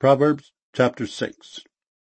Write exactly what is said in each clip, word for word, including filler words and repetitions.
Proverbs chapter six.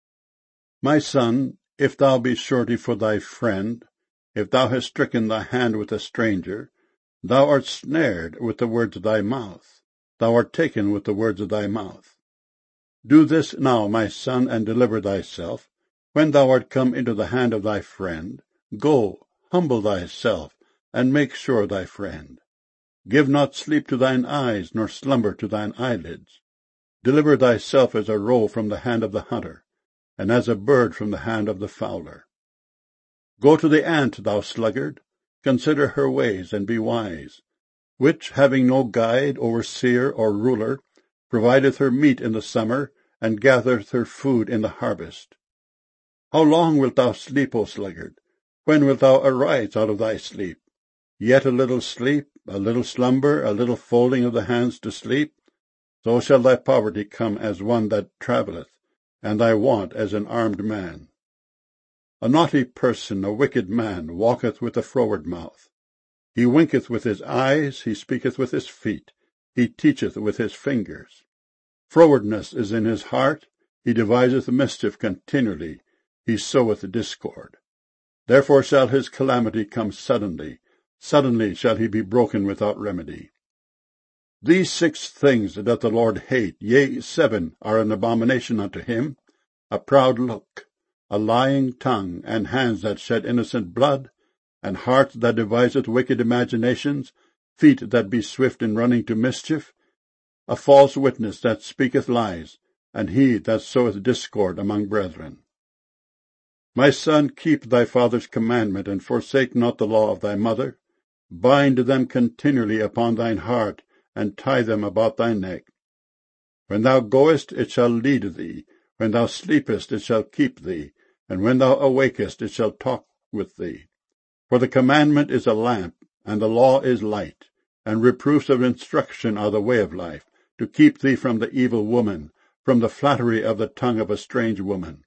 My son, if thou be surety for thy friend, if thou hast stricken thy hand with a stranger, thou art snared with the words of thy mouth, thou art taken with the words of thy mouth. Do this now, my son, and deliver thyself. When thou art come into the hand of thy friend, go, humble thyself, and make sure thy friend. Give not sleep to thine eyes, nor slumber to thine eyelids. Deliver thyself as a roe from the hand of the hunter, and as a bird from the hand of the fowler. Go to the ant, thou sluggard, consider her ways, and be wise, which, having no guide, overseer, or ruler, provideth her meat in the summer, and gathereth her food in the harvest. How long wilt thou sleep, O sluggard? When wilt thou arise out of thy sleep? Yet a little sleep, a little slumber, a little folding of the hands to sleep, so shall thy poverty come as one that travelleth, and thy want as an armed man. A naughty person, a wicked man, walketh with a froward mouth. He winketh with his eyes, he speaketh with his feet, he teacheth with his fingers. Frowardness is in his heart, he deviseth mischief continually, he soweth discord. Therefore shall his calamity come suddenly, suddenly shall he be broken without remedy. These six things doth the Lord hate, yea, seven are an abomination unto him: a proud look, a lying tongue, and hands that shed innocent blood, and heart that deviseth wicked imaginations, feet that be swift in running to mischief, a false witness that speaketh lies, and he that soweth discord among brethren. My son, keep thy father's commandment, and forsake not the law of thy mother. Bind them continually upon thine heart, and tie them about thy neck. When thou goest, it shall lead thee. When thou sleepest, it shall keep thee. And when thou awakest, it shall talk with thee. For the commandment is a lamp, and the law is light, and reproofs of instruction are the way of life, to keep thee from the evil woman, from the flattery of the tongue of a strange woman.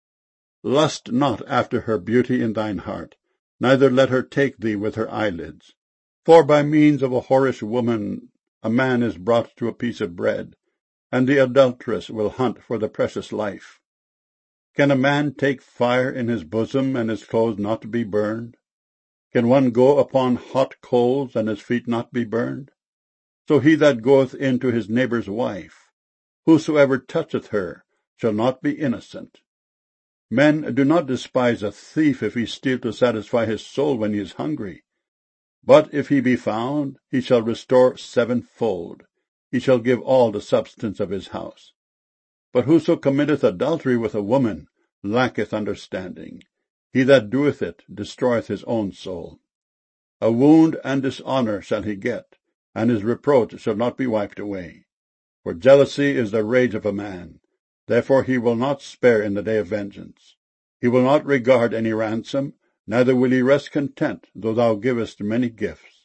Lust not after her beauty in thine heart, neither let her take thee with her eyelids. For by means of a whorish woman a man is brought to a piece of bread, and the adulteress will hunt for the precious life. Can a man take fire in his bosom, and his clothes not be burned? Can one go upon hot coals, and his feet not be burned? So he that goeth in to his neighbour's wife, whosoever toucheth her, shall not be innocent. Men, do not despise a thief if he steal to satisfy his soul when he is hungry. But if he be found, he shall restore sevenfold. He shall give all the substance of his house. But whoso committeth adultery with a woman lacketh understanding. He that doeth it destroyeth his own soul. A wound and dishonour shall he get, and his reproach shall not be wiped away. For jealousy is the rage of a man. Therefore he will not spare in the day of vengeance. He will not regard any ransom, neither will he rest content, though thou givest many gifts.